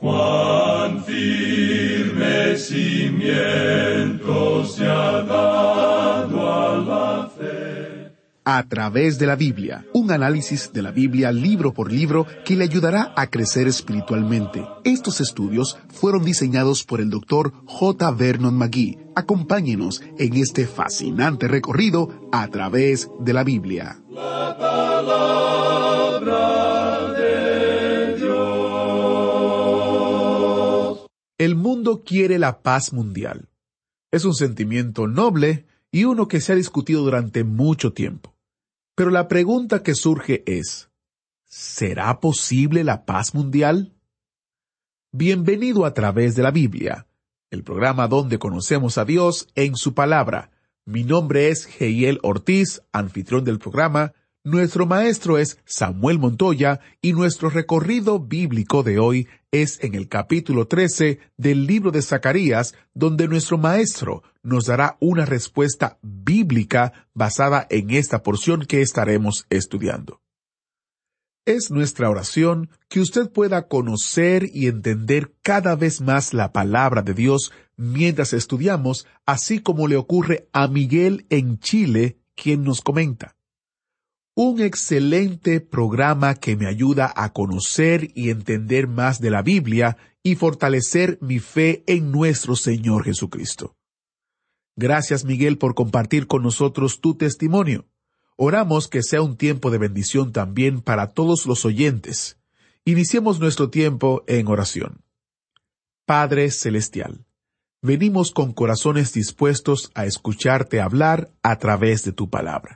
Cuán firme cimiento se ha dado a la fe. A través de la Biblia, un análisis de la Biblia libro por libro que le ayudará a crecer espiritualmente. Estos estudios fueron diseñados por el Dr. J. Vernon McGee. Acompáñenos en este fascinante recorrido a través de la Biblia. La palabra de Dios. El mundo quiere la paz mundial. Es un sentimiento noble y uno que se ha discutido durante mucho tiempo. Pero la pregunta que surge es, ¿será posible la paz mundial? Bienvenido a través de la Biblia, el programa donde conocemos a Dios en su palabra. Mi nombre es Heiel Ortiz, anfitrión del programa. Nuestro maestro es Samuel Montoya y nuestro recorrido bíblico de hoy es en el capítulo 13 del libro de Zacarías, donde nuestro maestro nos dará una respuesta bíblica basada en esta porción que estaremos estudiando. Es nuestra oración que usted pueda conocer y entender cada vez más la palabra de Dios mientras estudiamos, así como le ocurre a Miguel en Chile, quien nos comenta. Un excelente programa que me ayuda a conocer y entender más de la Biblia y fortalecer mi fe en nuestro Señor Jesucristo. Gracias, Miguel, por compartir con nosotros tu testimonio. Oramos que sea un tiempo de bendición también para todos los oyentes. Iniciemos nuestro tiempo en oración. Padre Celestial, venimos con corazones dispuestos a escucharte hablar a través de tu palabra.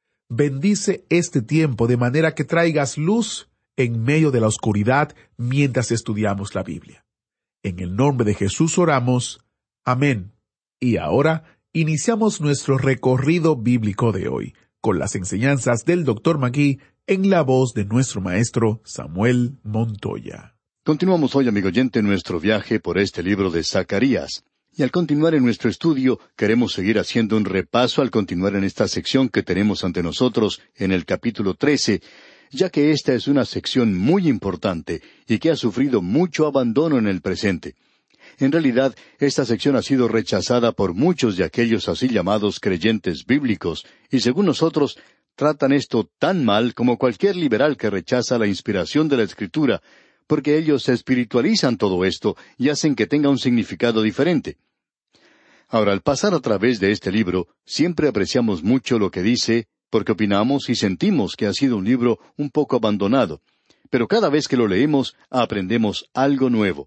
Bendice este tiempo de manera que traigas luz en medio de la oscuridad mientras estudiamos la Biblia. En el nombre de Jesús oramos. Amén. Y ahora iniciamos nuestro recorrido bíblico de hoy, con las enseñanzas del Dr. McGee en la voz de nuestro maestro Samuel Montoya. Continuamos hoy, amigo oyente, nuestro viaje por este libro de Zacarías. Y al continuar en nuestro estudio, queremos seguir haciendo un repaso al continuar en esta sección que tenemos ante nosotros en el capítulo 13, ya que esta es una sección muy importante y que ha sufrido mucho abandono en el presente. En realidad, esta sección ha sido rechazada por muchos de aquellos así llamados creyentes bíblicos, y según nosotros, tratan esto tan mal como cualquier liberal que rechaza la inspiración de la Escritura, porque ellos espiritualizan todo esto y hacen que tenga un significado diferente. Ahora, al pasar a través de este libro, siempre apreciamos mucho lo que dice, porque opinamos y sentimos que ha sido un libro un poco abandonado. Pero cada vez que lo leemos, aprendemos algo nuevo.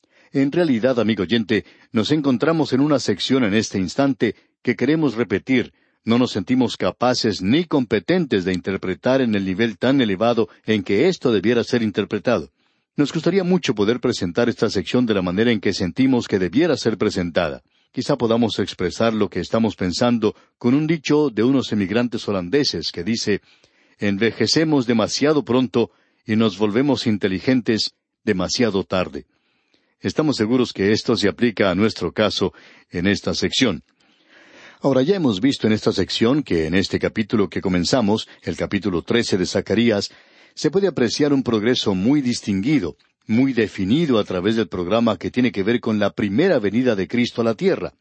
En realidad, amigo oyente, nos encontramos en una sección en este instante que queremos repetir. No nos sentimos capaces ni competentes de interpretar en el nivel tan elevado en que esto debiera ser interpretado. Nos gustaría mucho poder presentar esta sección de la manera en que sentimos que debiera ser presentada. Quizá podamos expresar lo que estamos pensando con un dicho de unos emigrantes holandeses que dice, envejecemos demasiado pronto y nos volvemos inteligentes demasiado tarde. Estamos seguros que esto se aplica a nuestro caso en esta sección. Ahora, ya hemos visto en esta sección que en este capítulo que comenzamos, el capítulo 13 de Zacarías, se puede apreciar un progreso muy distinguido, muy definido a través del programa que tiene que ver con la primera venida de Cristo a la tierra.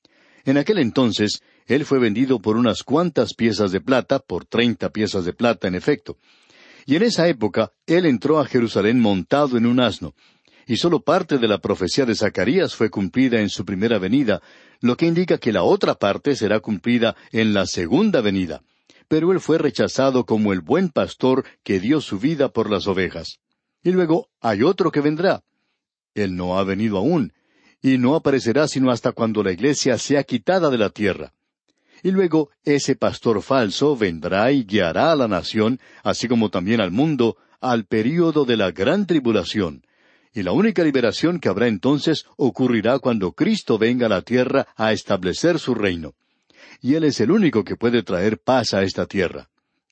En aquel entonces, Él fue vendido por unas cuantas piezas de plata, por 30 piezas de plata en efecto. Y en esa época, Él entró a Jerusalén montado en un asno. Y solo parte de la profecía de Zacarías fue cumplida en su primera venida, lo que indica que la otra parte será cumplida en la segunda venida. Pero Él fue rechazado como el buen pastor que dio su vida por las ovejas. Y luego hay otro que vendrá. Él no ha venido aún, y no aparecerá sino hasta cuando la iglesia sea quitada de la tierra. Y luego ese pastor falso vendrá y guiará a la nación, así como también al mundo, al período de la gran tribulación. Y la única liberación que habrá entonces ocurrirá cuando Cristo venga a la tierra a establecer su reino. Y Él es el único que puede traer paz a esta tierra.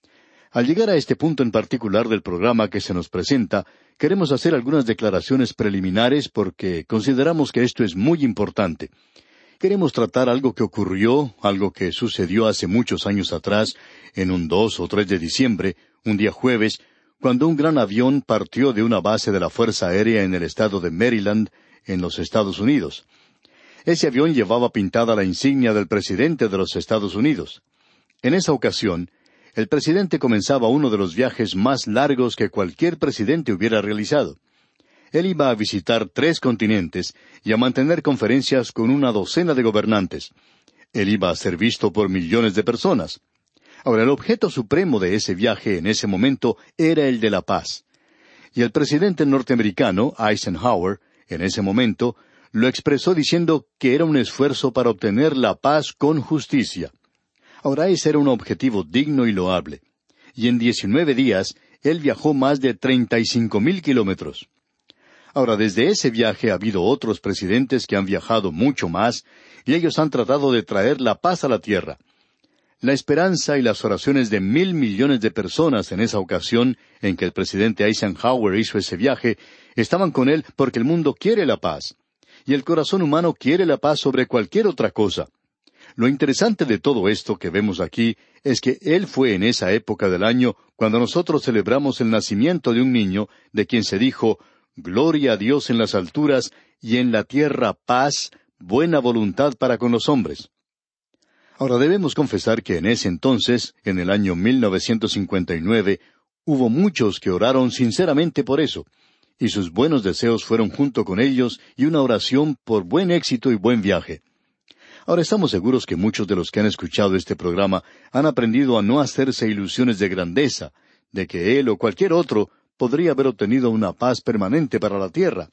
Al llegar a este punto en particular del programa que se nos presenta, queremos hacer algunas declaraciones preliminares porque consideramos que esto es muy importante. Queremos tratar algo que ocurrió, algo que sucedió hace muchos años atrás, en un 2 o 3 de diciembre, un día jueves, cuando un gran avión partió de una base de la Fuerza Aérea en el estado de Maryland, en los Estados Unidos. Ese avión llevaba pintada la insignia del presidente de los Estados Unidos. En esa ocasión, el presidente comenzaba uno de los viajes más largos que cualquier presidente hubiera realizado. Él iba a visitar 3 continentes y a mantener conferencias con una docena de gobernantes. Él iba a ser visto por millones de personas. Ahora, el objeto supremo de ese viaje en ese momento era el de la paz. Y el presidente norteamericano, Eisenhower, en ese momento, lo expresó diciendo que era un esfuerzo para obtener la paz con justicia. Ahora, ese era un objetivo digno y loable. Y en 19 días, él viajó más de 35,000 kilómetros. Ahora, desde ese viaje ha habido otros presidentes que han viajado mucho más, y ellos han tratado de traer la paz a la tierra. La esperanza y las oraciones de 1,000 millones de personas en esa ocasión en que el presidente Eisenhower hizo ese viaje, estaban con él porque el mundo quiere la paz. Y el corazón humano quiere la paz sobre cualquier otra cosa. Lo interesante de todo esto que vemos aquí es que él fue en esa época del año cuando nosotros celebramos el nacimiento de un niño de quien se dijo: «Gloria a Dios en las alturas, y en la tierra paz, buena voluntad para con los hombres». Ahora debemos confesar que en ese entonces, en el año 1959, hubo muchos que oraron sinceramente por eso, y sus buenos deseos fueron junto con ellos y una oración por buen éxito y buen viaje. Ahora estamos seguros que muchos de los que han escuchado este programa han aprendido a no hacerse ilusiones de grandeza, de que él o cualquier otro podría haber obtenido una paz permanente para la tierra.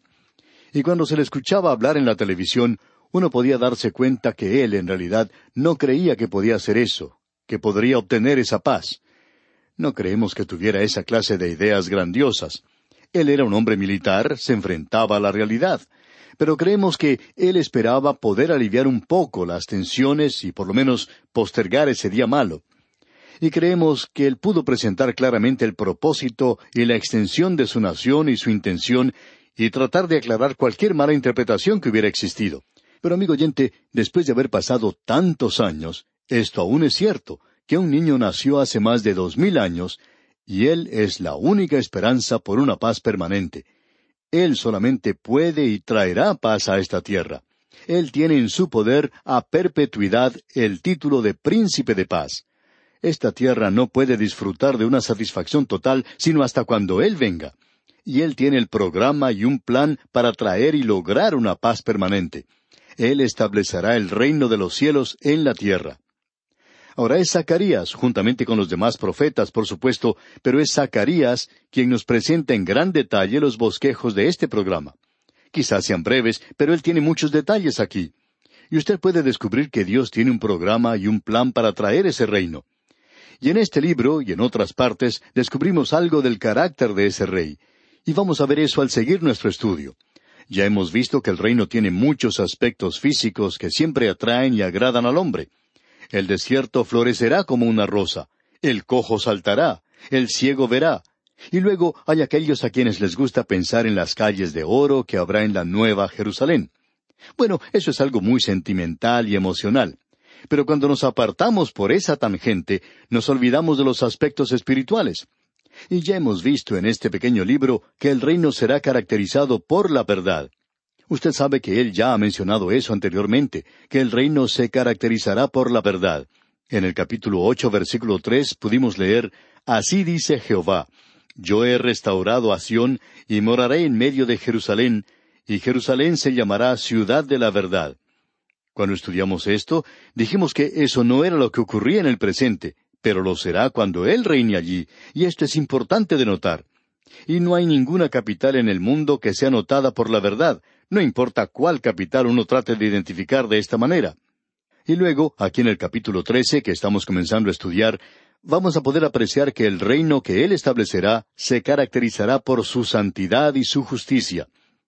Y cuando se le escuchaba hablar en la televisión, uno podía darse cuenta que él, en realidad, no creía que podía hacer eso, que podría obtener esa paz. No creemos que tuviera esa clase de ideas grandiosas. Él era un hombre militar, se enfrentaba a la realidad. Pero creemos que él esperaba poder aliviar un poco las tensiones y por lo menos postergar ese día malo. Y creemos que él pudo presentar claramente el propósito y la extensión de su nación y su intención y tratar de aclarar cualquier mala interpretación que hubiera existido. Pero amigo oyente, después de haber pasado tantos años, esto aún es cierto, que un niño nació hace más de 2000 años, y él es la única esperanza por una paz permanente. Él solamente puede y traerá paz a esta tierra. Él tiene en su poder a perpetuidad el título de Príncipe de Paz. Esta tierra no puede disfrutar de una satisfacción total sino hasta cuando Él venga. Y Él tiene el programa y un plan para traer y lograr una paz permanente. Él establecerá el reino de los cielos en la tierra. Ahora es Zacarías, juntamente con los demás profetas, por supuesto, pero es Zacarías quien nos presenta en gran detalle los bosquejos de este programa. Quizás sean breves, pero él tiene muchos detalles aquí. Y usted puede descubrir que Dios tiene un programa y un plan para traer ese reino. Y en este libro y en otras partes descubrimos algo del carácter de ese rey. Y vamos a ver eso al seguir nuestro estudio. Ya hemos visto que el reino tiene muchos aspectos físicos que siempre atraen y agradan al hombre. El desierto florecerá como una rosa, el cojo saltará, el ciego verá. Y luego hay aquellos a quienes les gusta pensar en las calles de oro que habrá en la Nueva Jerusalén. Bueno, eso es algo muy sentimental y emocional. Pero cuando nos apartamos por esa tangente, nos olvidamos de los aspectos espirituales. Y ya hemos visto en este pequeño libro que el reino será caracterizado por la verdad. Usted sabe que él ya ha mencionado eso anteriormente, que el reino se caracterizará por la verdad. En el capítulo 8, versículo 3, pudimos leer: «Así dice Jehová, yo he restaurado a Sión, y moraré en medio de Jerusalén, y Jerusalén se llamará ciudad de la verdad». Cuando estudiamos esto, dijimos que eso no era lo que ocurría en el presente, pero lo será cuando Él reine allí, y esto es importante de notar. Y no hay ninguna capital en el mundo que sea notada por la verdad, no importa cuál capital uno trate de identificar de esta manera. Y luego, aquí en el capítulo 13, que estamos comenzando a estudiar, vamos a poder apreciar que el reino que Él establecerá se caracterizará por su santidad y su justicia.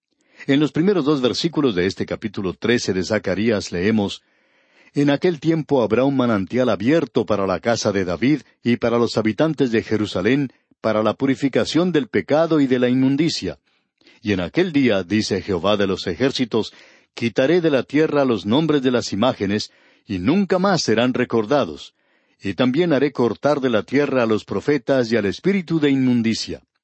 En los primeros 2 versículos de este capítulo 13 de Zacarías leemos: «En aquel tiempo habrá un manantial abierto para la casa de David y para los habitantes de Jerusalén, para la purificación del pecado y de la inmundicia. Y en aquel día, dice Jehová de los ejércitos, quitaré de la tierra los nombres de las imágenes, y nunca más serán recordados. Y también haré cortar de la tierra a los profetas y al espíritu de inmundicia».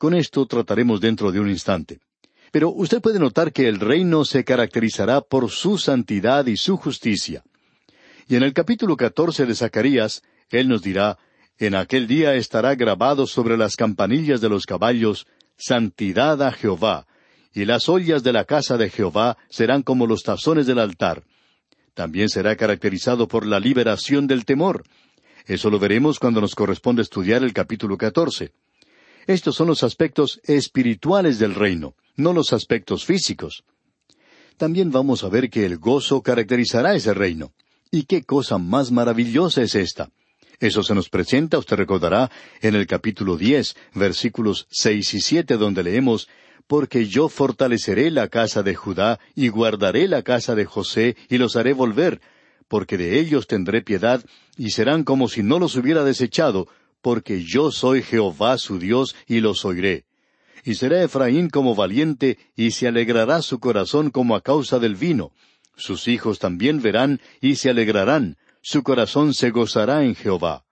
Con esto trataremos dentro de un instante. Pero usted puede notar que el reino se caracterizará por su santidad y su justicia. Y en el capítulo 14 de Zacarías, él nos dirá, en aquel día estará grabado sobre las campanillas de los caballos, santidad a Jehová, y las ollas de la casa de Jehová serán como los tazones del altar. También será caracterizado por la liberación del temor. Eso lo veremos cuando nos corresponde estudiar el capítulo 14. Estos son los aspectos espirituales del reino, no los aspectos físicos. También vamos a ver que el gozo caracterizará ese reino. ¿Y qué cosa más maravillosa es esta? Eso se nos presenta, usted recordará, en el capítulo 10, versículos 6 y 7, donde leemos, «Porque yo fortaleceré la casa de Judá, y guardaré la casa de José, y los haré volver, porque de ellos tendré piedad, y serán como si no los hubiera desechado, porque yo soy Jehová su Dios, y los oiré. Y será Efraín como valiente, y se alegrará su corazón como a causa del vino. Sus hijos también verán, y se alegrarán, su corazón se gozará en Jehová».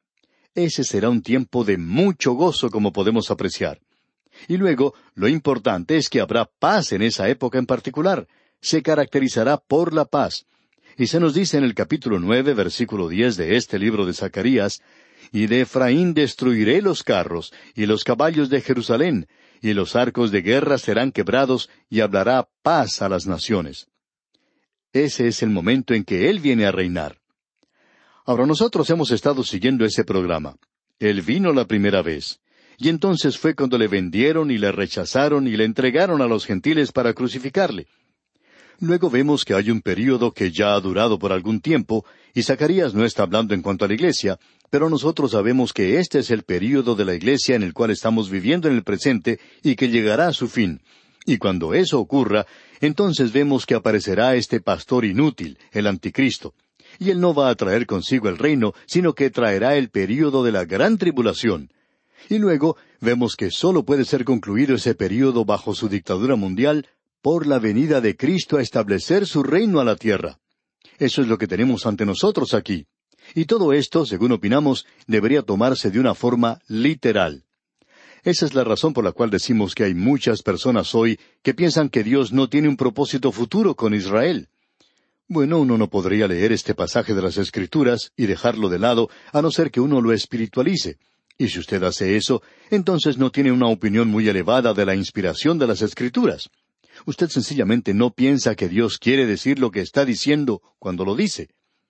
Ese será un tiempo de mucho gozo, como podemos apreciar. Y luego, lo importante es que habrá paz en esa época en particular. Se caracterizará por la paz. Y se nos dice en el capítulo 9, versículo 10 de este libro de Zacarías, «Y de Efraín destruiré los carros, y los caballos de Jerusalén, y los arcos de guerra serán quebrados, y hablará paz a las naciones». Ese es el momento en que Él viene a reinar. Ahora nosotros hemos estado siguiendo ese programa. Él vino la primera vez. Y entonces fue cuando le vendieron y le rechazaron y le entregaron a los gentiles para crucificarle. Luego vemos que hay un período que ya ha durado por algún tiempo, y Zacarías no está hablando en cuanto a la iglesia, pero nosotros sabemos que este es el período de la iglesia en el cual estamos viviendo en el presente y que llegará a su fin. Y cuando eso ocurra, entonces vemos que aparecerá este pastor inútil, el anticristo. Y él no va a traer consigo el reino, sino que traerá el período de la gran tribulación. Y luego vemos que sólo puede ser concluido ese período bajo su dictadura mundial por la venida de Cristo a establecer su reino a la tierra. Eso es lo que tenemos ante nosotros aquí. Y todo esto, según opinamos, debería tomarse de una forma literal. Esa es la razón por la cual decimos que hay muchas personas hoy que piensan que Dios no tiene un propósito futuro con Israel. Bueno, uno no podría leer este pasaje de las Escrituras y dejarlo de lado, a no ser que uno lo espiritualice. Y si usted hace eso, entonces no tiene una opinión muy elevada de la inspiración de las Escrituras. Usted sencillamente no piensa que Dios quiere decir lo que está diciendo cuando lo dice.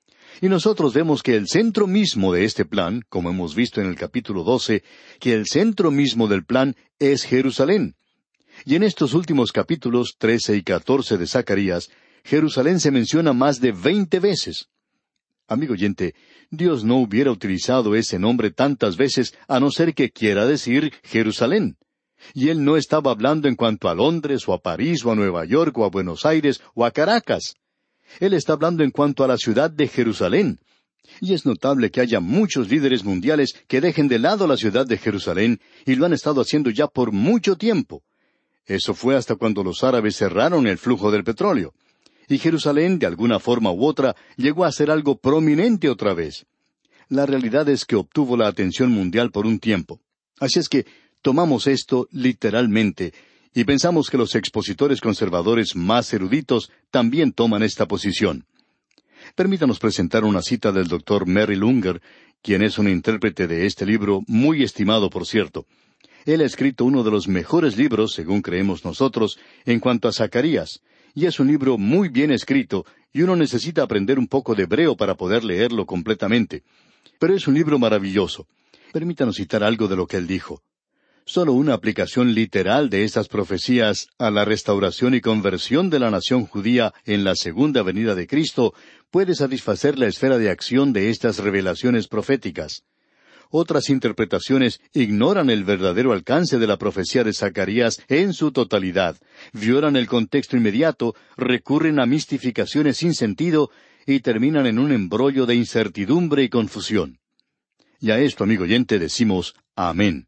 Y nosotros vemos que el centro mismo de este plan, como hemos visto en el capítulo 12, que el centro mismo del plan es Jerusalén. Y en estos últimos capítulos 13 y 14 de Zacarías, Jerusalén se menciona más de 20 veces. Amigo oyente, Dios no hubiera utilizado ese nombre tantas veces a no ser que quiera decir Jerusalén. Y Él no estaba hablando en cuanto a Londres, o a París, o a Nueva York, o a Buenos Aires, o a Caracas. Él está hablando en cuanto a la ciudad de Jerusalén. Y es notable que haya muchos líderes mundiales que dejen de lado la ciudad de Jerusalén, y lo han estado haciendo ya por mucho tiempo. Eso fue hasta cuando los árabes cerraron el flujo del petróleo. Y Jerusalén, de alguna forma u otra, llegó a ser algo prominente otra vez. La realidad es que obtuvo la atención mundial por un tiempo. Así es que tomamos esto literalmente, y pensamos que los expositores conservadores más eruditos también toman esta posición. Permítanos presentar una cita del Dr. Merrill Unger, quien es un intérprete de este libro, muy estimado por cierto. Él ha escrito uno de los mejores libros, según creemos nosotros, en cuanto a Zacarías, y es un libro muy bien escrito, y uno necesita aprender un poco de hebreo para poder leerlo completamente. Pero es un libro maravilloso. Permítanos citar algo de lo que él dijo. Solo una aplicación literal de estas profecías a la restauración y conversión de la nación judía en la segunda venida de Cristo puede satisfacer la esfera de acción de estas revelaciones proféticas. Otras interpretaciones ignoran el verdadero alcance de la profecía de Zacarías en su totalidad, violan el contexto inmediato, recurren a mistificaciones sin sentido y terminan en un embrollo de incertidumbre y confusión. Y a esto, amigo oyente, decimos amén.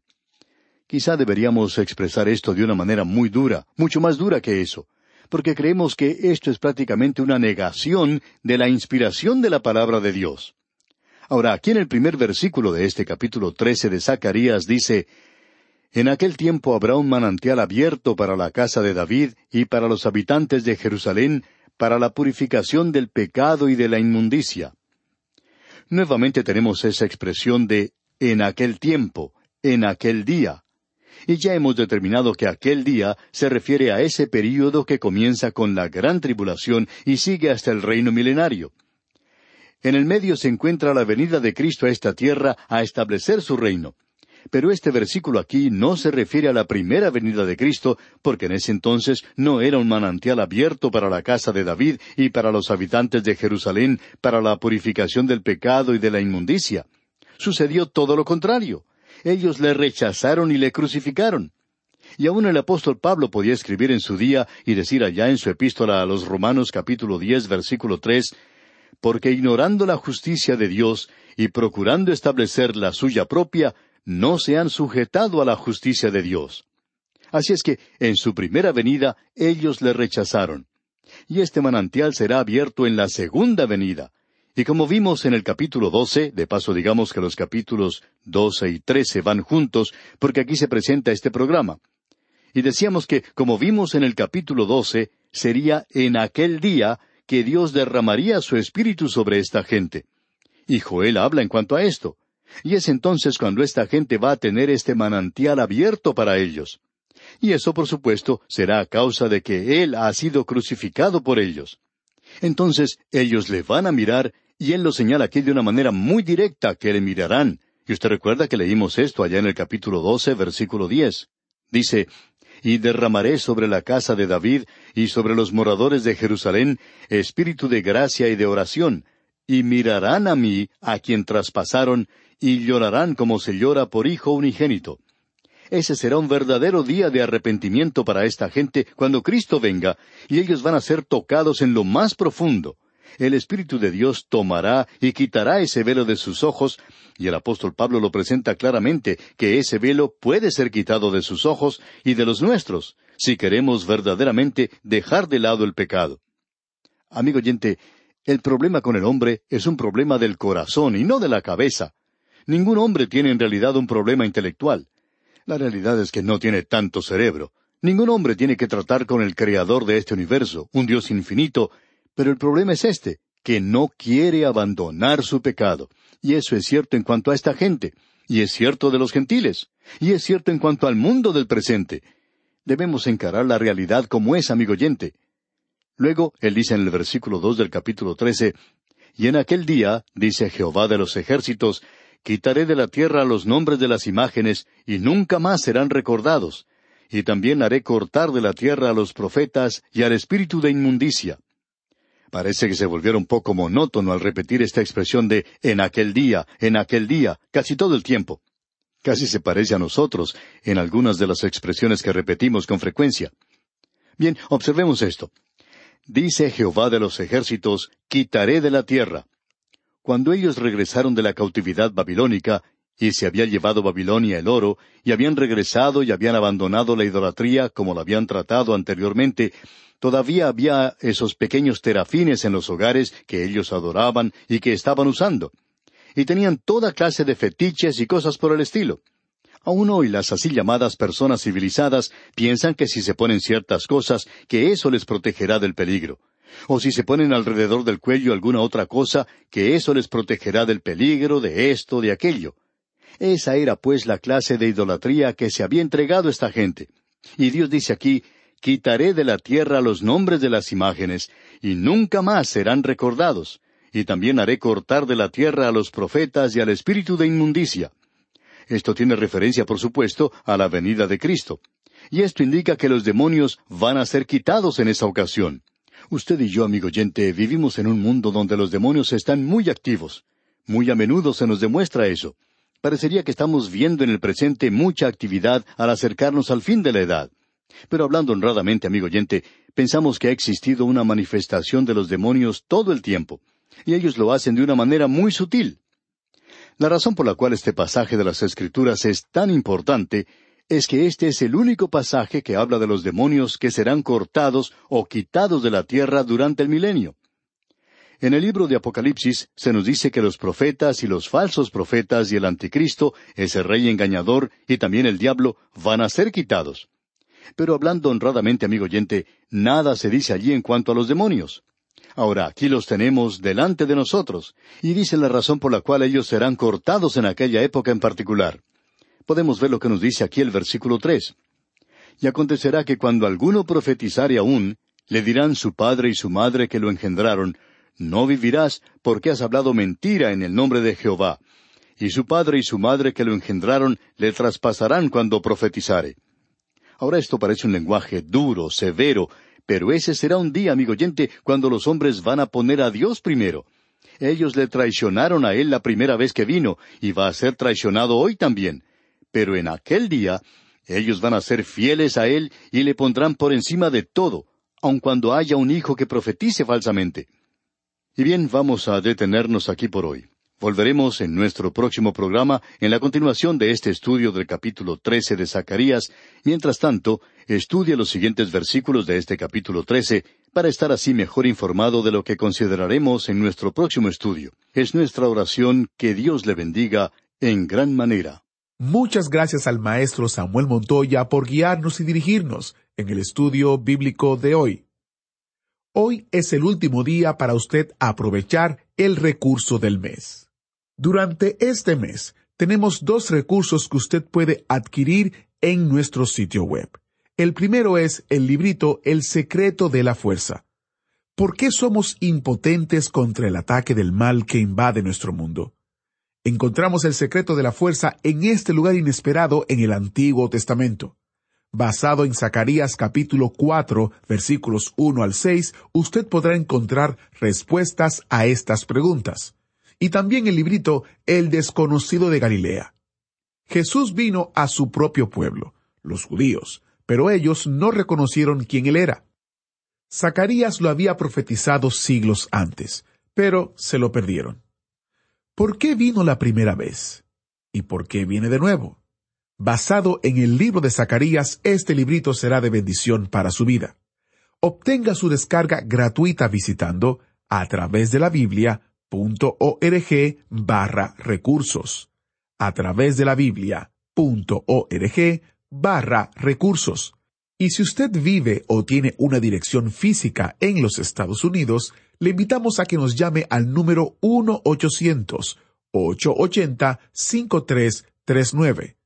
Quizá deberíamos expresar esto de una manera muy dura, mucho más dura que eso, porque creemos que esto es prácticamente una negación de la inspiración de la palabra de Dios. Ahora, aquí en el primer versículo de este capítulo 13 de Zacarías dice, En aquel tiempo habrá un manantial abierto para la casa de David y para los habitantes de Jerusalén, para la purificación del pecado y de la inmundicia. Nuevamente tenemos esa expresión de en aquel tiempo, en aquel día. Y ya hemos determinado que aquel día se refiere a ese período que comienza con la gran tribulación y sigue hasta el reino milenario. En el medio se encuentra la venida de Cristo a esta tierra a establecer su reino. Pero este versículo aquí no se refiere a la primera venida de Cristo, porque en ese entonces no era un manantial abierto para la casa de David y para los habitantes de Jerusalén, para la purificación del pecado y de la inmundicia. Sucedió todo lo contrario. Ellos le rechazaron y le crucificaron. Y aún el apóstol Pablo podía escribir en su día y decir allá en su epístola a los Romanos capítulo 10, versículo 3, «Porque ignorando la justicia de Dios y procurando establecer la suya propia, no se han sujetado a la justicia de Dios». Así es que, en su primera venida, ellos le rechazaron. Y este manantial será abierto en la segunda venida. Y como vimos en el capítulo 12, de paso digamos que los capítulos 12 y 13 van juntos, porque aquí se presenta este programa. Y decíamos que, como vimos en el capítulo 12, sería en aquel día que Dios derramaría su espíritu sobre esta gente. Y Joel habla en cuanto a esto. Y es entonces cuando esta gente va a tener este manantial abierto para ellos. Y eso, por supuesto, será a causa de que Él ha sido crucificado por ellos. Entonces, ellos le van a mirar, y Él lo señala aquí de una manera muy directa, que le mirarán. Y usted recuerda que leímos esto allá en el capítulo 12, versículo 10. Dice, «Y derramaré sobre la casa de David y sobre los moradores de Jerusalén espíritu de gracia y de oración, y mirarán a mí, a quien traspasaron, y llorarán como se llora por hijo unigénito». Ese será un verdadero día de arrepentimiento para esta gente cuando Cristo venga, y ellos van a ser tocados en lo más profundo. El Espíritu de Dios tomará y quitará ese velo de sus ojos, y el apóstol Pablo lo presenta claramente, que ese velo puede ser quitado de sus ojos y de los nuestros, si queremos verdaderamente dejar de lado el pecado. Amigo oyente, el problema con el hombre es un problema del corazón y no de la cabeza. Ningún hombre tiene en realidad un problema intelectual. La realidad es que no tiene tanto cerebro. Ningún hombre tiene que tratar con el creador de este universo, un Dios infinito, pero el problema es este, que no quiere abandonar su pecado. Y eso es cierto en cuanto a esta gente, y es cierto de los gentiles, y es cierto en cuanto al mundo del presente. Debemos encarar la realidad como es, amigo oyente. Luego, él dice en el versículo 2 del capítulo 13, «Y en aquel día, dice Jehová de los ejércitos, quitaré de la tierra los nombres de las imágenes, y nunca más serán recordados. Y también haré cortar de la tierra a los profetas y al espíritu de inmundicia». Parece que se volviera un poco monótono al repetir esta expresión de en aquel día, casi todo el tiempo. Casi se parece a nosotros en algunas de las expresiones que repetimos con frecuencia. Bien, observemos esto. Dice Jehová de los ejércitos, quitaré de la tierra. Cuando ellos regresaron de la cautividad babilónica, y se había llevado Babilonia el oro, y habían regresado y habían abandonado la idolatría como la habían tratado anteriormente, todavía había esos pequeños terafines en los hogares que ellos adoraban y que estaban usando. Y tenían toda clase de fetiches y cosas por el estilo. Aún hoy las así llamadas personas civilizadas piensan que si se ponen ciertas cosas, que eso les protegerá del peligro. O si se ponen alrededor del cuello alguna otra cosa, que eso les protegerá del peligro, de esto, de aquello. Esa era pues la clase de idolatría que se había entregado esta gente. Y Dios dice aquí, quitaré de la tierra los nombres de las imágenes, y nunca más serán recordados. Y también haré cortar de la tierra a los profetas y al espíritu de inmundicia. Esto tiene referencia, por supuesto, a la venida de Cristo. Y esto indica que los demonios van a ser quitados en esa ocasión. Usted y yo, amigo oyente, vivimos en un mundo donde los demonios están muy activos. Muy a menudo se nos demuestra eso. Parecería que estamos viendo en el presente mucha actividad al acercarnos al fin de la edad. Pero hablando honradamente, amigo oyente, pensamos que ha existido una manifestación de los demonios todo el tiempo. Y ellos lo hacen de una manera muy sutil. La razón por la cual este pasaje de las Escrituras es tan importante es que este es el único pasaje que habla de los demonios que serán cortados o quitados de la tierra durante el milenio. En el libro de Apocalipsis se nos dice que los profetas y los falsos profetas y el anticristo, ese rey engañador, y también el diablo, van a ser quitados. Pero hablando honradamente, amigo oyente, nada se dice allí en cuanto a los demonios. Ahora, aquí los tenemos delante de nosotros, y dice la razón por la cual ellos serán cortados en aquella época en particular. Podemos ver lo que nos dice aquí el versículo 3. Y acontecerá que cuando alguno profetizare aún, le dirán su padre y su madre que lo engendraron, no vivirás, porque has hablado mentira en el nombre de Jehová. Y su padre y su madre que lo engendraron le traspasarán cuando profetizare. Ahora esto parece un lenguaje duro, severo, pero ese será un día, amigo oyente, cuando los hombres van a poner a Dios primero. Ellos le traicionaron a Él la primera vez que vino, y va a ser traicionado hoy también. Pero en aquel día, ellos van a ser fieles a Él y le pondrán por encima de todo, aun cuando haya un hijo que profetice falsamente. Y bien, vamos a detenernos aquí por hoy. Volveremos en nuestro próximo programa en la continuación de este estudio del capítulo 13 de Zacarías. Mientras tanto, estudie los siguientes versículos de este capítulo 13 para estar así mejor informado de lo que consideraremos en nuestro próximo estudio. Es nuestra oración que Dios le bendiga en gran manera. Muchas gracias al maestro Samuel Montoya por guiarnos y dirigirnos en el estudio bíblico de hoy. Hoy es el último día para usted aprovechar el recurso del mes. Durante este mes, tenemos 2 recursos que usted puede adquirir en nuestro sitio web. El primero es el librito El secreto de la fuerza. ¿Por qué somos impotentes contra el ataque del mal que invade nuestro mundo? Encontramos el secreto de la fuerza en este lugar inesperado en el Antiguo Testamento. Basado en Zacarías capítulo 4, versículos 1 al 6, usted podrá encontrar respuestas a estas preguntas. Y también el librito El desconocido de Galilea. Jesús vino a su propio pueblo, los judíos, pero ellos no reconocieron quién él era. Zacarías lo había profetizado siglos antes, pero se lo perdieron. ¿Por qué vino la primera vez? ¿Y por qué viene de nuevo? Basado en el libro de Zacarías, este librito será de bendición para su vida. Obtenga su descarga gratuita visitando a través de la Biblia.org/recursos. A través de la Biblia.org/recursos. Y si usted vive o tiene una dirección física en los Estados Unidos, le invitamos a que nos llame al número 1-800-880-5339.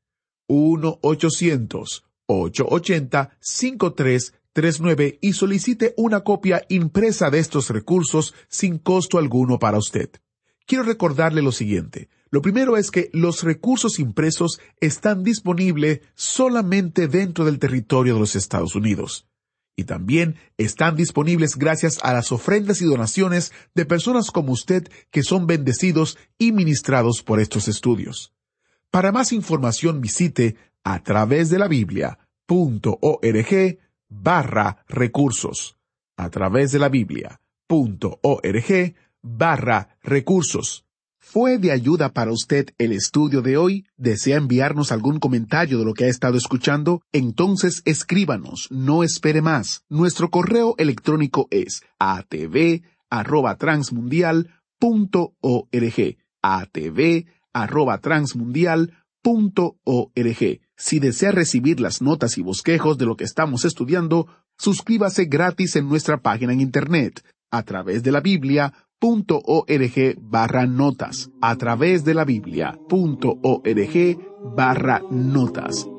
1-800-880-5339 y solicite una copia impresa de estos recursos sin costo alguno para usted. Quiero recordarle lo siguiente. Lo primero es que los recursos impresos están disponibles solamente dentro del territorio de los Estados Unidos. Y también están disponibles gracias a las ofrendas y donaciones de personas como usted que son bendecidos y ministrados por estos estudios. Para más información visite a través de la Biblia.org/recursos. A través de la Biblia.org/recursos. ¿Fue de ayuda para usted el estudio de hoy? ¿Desea enviarnos algún comentario de lo que ha estado escuchando? Entonces escríbanos, no espere más. Nuestro correo electrónico es atv@transmundial.org. atv@transmundial.org. Si desea recibir las notas y bosquejos de lo que estamos estudiando, suscríbase gratis en nuestra página en Internet, a través de la Biblia.org/notas. A través de la Biblia.org/notas.